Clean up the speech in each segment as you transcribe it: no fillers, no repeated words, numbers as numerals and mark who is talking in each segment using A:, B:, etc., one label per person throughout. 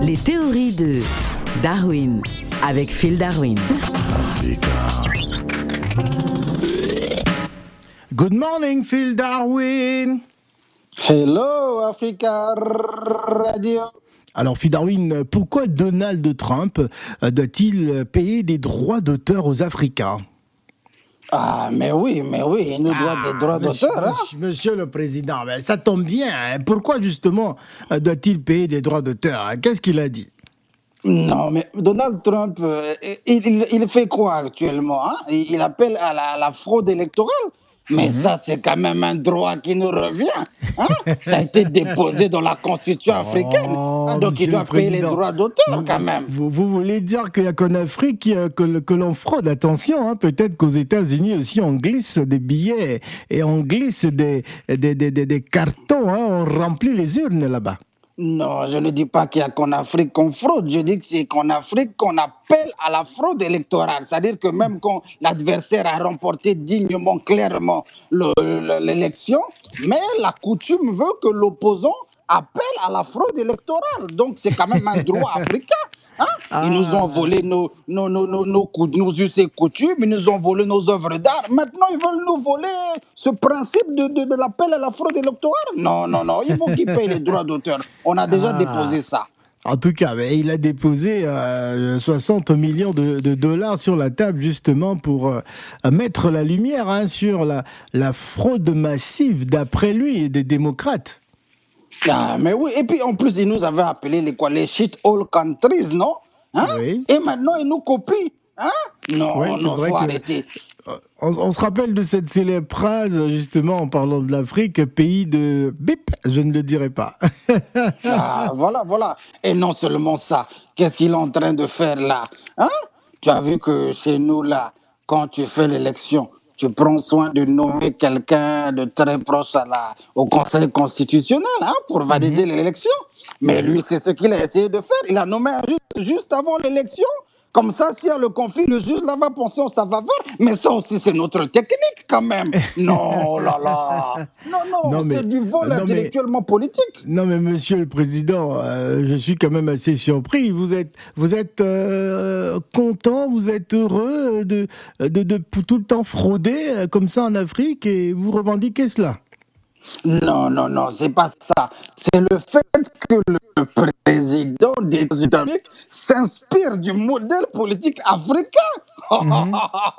A: Les théories de Darwin avec Phil Darwin.
B: Good morning, Phil Darwin.
C: Hello, Africa Radio.
B: Alors, Phil Darwin, pourquoi Donald Trump doit-il payer des droits d'auteur aux Africains ?
C: Ah, mais oui, il nous doit des droits d'auteur.
B: Monsieur le Président, mais ça tombe bien. Hein. Pourquoi justement doit-il payer des droits d'auteur ? Qu'est-ce qu'il a dit ?
C: Non, mais Donald Trump, il fait quoi actuellement, hein? Il appelle à la fraude électorale. Mais ça, c'est quand même un droit qui nous revient. Hein? Ça a été déposé dans la Constitution africaine. Hein? Donc, il doit payer les droits d'auteur quand même.
B: Vous voulez dire qu'il n'y a qu'en Afrique que l'on fraude. Attention, hein, peut-être qu'aux États-Unis aussi, on glisse des billets et on glisse des cartons. Hein, on remplit les urnes là-bas.
C: Non, je ne dis pas qu'il n'y a qu'en Afrique qu'on fraude. Je dis que c'est qu'en Afrique qu'on appelle à la fraude électorale. C'est-à-dire que même quand l'adversaire a remporté dignement, clairement l'élection, mais la coutume veut que l'opposant appelle à la fraude électorale. Donc c'est quand même un droit africain. Hein? Ils nous ont volé nos us et coutumes, ils nous ont volé nos œuvres d'art. Maintenant, ils veulent nous voler ce principe de l'appel à la fraude électorale. Non, il faut qu'ils payent les droits d'auteur. On a déjà déposé ça.
B: En tout cas, il a déposé 60 millions de dollars sur la table justement pour mettre la lumière sur la fraude massive, d'après lui, des démocrates.
C: Ah, mais oui, et puis en plus, ils nous avaient appelé les shit all countries, non? Hein? Oui. Et maintenant, ils nous copient. Hein? Non,
B: oui,
C: faut arrêter.
B: On se rappelle de cette célèbre phrase, justement, en parlant de l'Afrique, pays de bip, je ne le dirai pas.
C: Ah, voilà. Et non seulement ça, qu'est-ce qu'il est en train de faire là? Hein? Tu as vu que chez nous, là, quand tu fais l'élection, tu prends soin de nommer quelqu'un de très proche au Conseil constitutionnel pour valider l'élection. Mais lui, c'est ce qu'il a essayé de faire. Il a nommé un juge juste avant l'élection. Comme ça, s'il y a le conflit, le juge là va penser en sa faveur. Mais ça aussi, c'est notre technique quand même. Non, Non, c'est du vol intellectuellement politique.
B: Non, mais Monsieur le Président, je suis quand même assez surpris. Vous êtes content, vous êtes heureux de tout le temps frauder comme ça en Afrique et vous revendiquez cela?
C: Non, c'est pas ça. C'est le fait que le président des États-Unis s'inspire du modèle politique africain.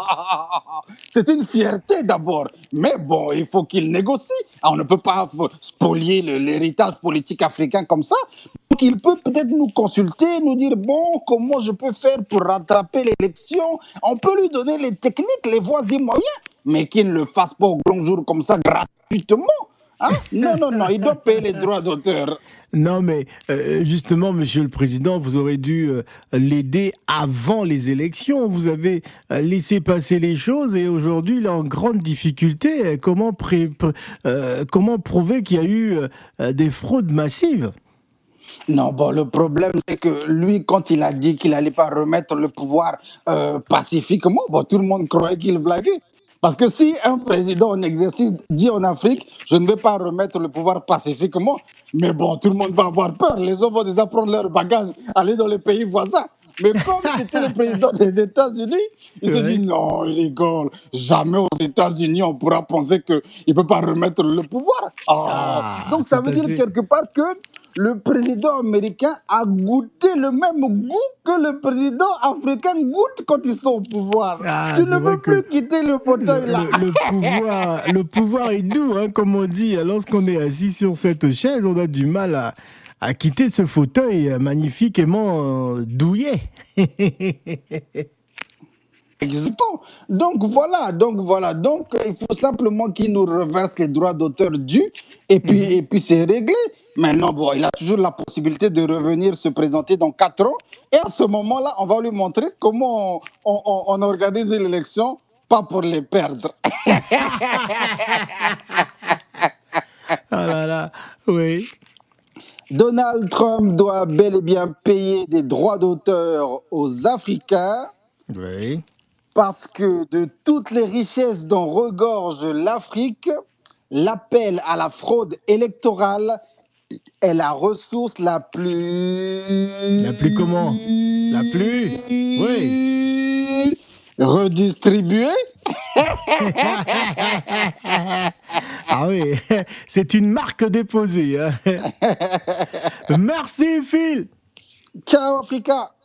C: C'est une fierté d'abord. Mais bon, il faut qu'il négocie. On ne peut pas spolier l'héritage politique africain comme ça. Donc il peut peut-être nous consulter, nous dire, comment je peux faire pour rattraper l'élection? On peut lui donner les techniques, les voies et moyens, mais qu'il ne le fasse pas au grand jour comme ça, gratuitement. Hein? Non, il doit payer les droits d'auteur.
B: Non, mais justement, Monsieur le Président, vous aurez dû l'aider avant les élections. Vous avez laissé passer les choses et aujourd'hui, il est en grande difficulté. Comment prouver qu'il y a eu des fraudes massives ?
C: Non, le problème, c'est que lui, quand il a dit qu'il n'allait pas remettre le pouvoir pacifiquement, tout le monde croyait qu'il blaguait. Parce que si un président en exercice dit en Afrique, je ne vais pas remettre le pouvoir pacifiquement, mais tout le monde va avoir peur. Les hommes vont déjà prendre leur bagage, aller dans les pays voisins. Mais comme c'était le président des États-Unis, il se dit non, il rigole. Jamais aux États-Unis on pourra penser qu'il ne peut pas remettre le pouvoir. Donc ça veut dire quelque part que le président américain a goûté le même goût que le président africain goûte quand ils sont au pouvoir. Tu ne peux plus quitter le fauteuil là.
B: Le pouvoir est doux, comme on dit. Lorsqu'on est assis sur cette chaise, on a du mal à quitter ce fauteuil magnifiquement douillet.
C: Exactement. Donc voilà. Donc il faut simplement qu'il nous reverse les droits d'auteur dus et puis c'est réglé. Maintenant, il a toujours la possibilité de revenir se présenter dans 4 ans. Et à ce moment-là, on va lui montrer comment on organise l'élection, pas pour les perdre.
B: Ah là là, oui.
C: Donald Trump doit bel et bien payer des droits d'auteur aux Africains.
B: Oui.
C: Parce que de toutes les richesses dont regorge l'Afrique, l'appel à la fraude électorale est la ressource la plus...
B: La plus comment? La plus... Oui.
C: Redistribuée.
B: Ah oui, c'est une marque déposée. Hein. Merci Phil.
C: Ciao Africa.